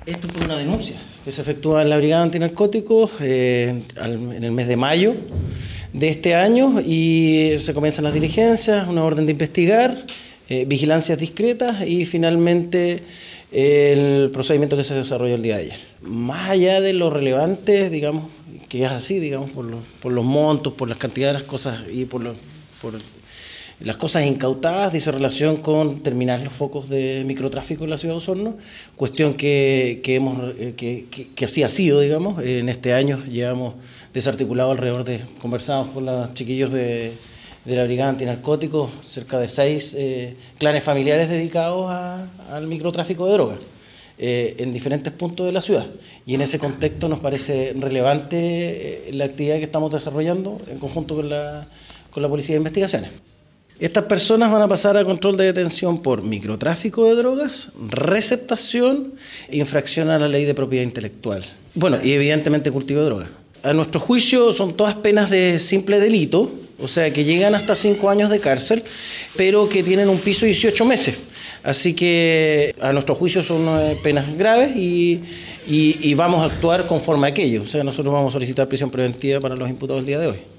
Esto por una denuncia que se efectúa en la Brigada Antinarcóticos en el mes de mayo de este año, y se comienzan las diligencias, una orden de investigar, vigilancias discretas y finalmente el procedimiento que se desarrolló el día de ayer. Más allá de lo relevante, digamos, que es así, digamos, por los montos, por las cantidades de las cosas y por las cosas incautadas, dice relación con terminar los focos de microtráfico en la ciudad de Osorno, cuestión que así ha sido, digamos. En este año llevamos desarticulado conversamos con los chiquillos de la Brigada Antinarcóticos, cerca de 6 clanes familiares dedicados al microtráfico de drogas en diferentes puntos de la ciudad. Y en ese contexto nos parece relevante la actividad que estamos desarrollando en conjunto con la Policía de Investigaciones. Estas personas van a pasar a control de detención por microtráfico de drogas, receptación e infracción a la ley de propiedad intelectual. Bueno, y evidentemente cultivo de drogas. A nuestro juicio son todas penas de simple delito, o sea que llegan hasta 5 años de cárcel, pero que tienen un piso de 18 meses. Así que a nuestro juicio son penas graves y vamos a actuar conforme a aquello. O sea, nosotros vamos a solicitar prisión preventiva para los imputados el día de hoy.